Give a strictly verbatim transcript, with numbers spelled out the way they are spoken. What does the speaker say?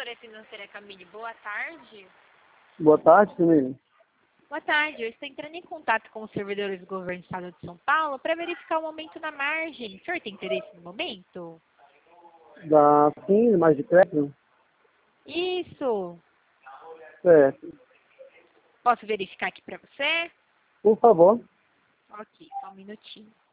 Consultoria Financeira Camille, boa tarde. Boa tarde, Camille. Boa tarde, eu estou entrando em contato com os servidores do Governo do Estado de São Paulo para verificar o momento na margem. O senhor tem interesse no momento? Da Sim, mais de crédito? Isso. Certo. Posso verificar aqui para você? Por favor. Ok, só um minutinho.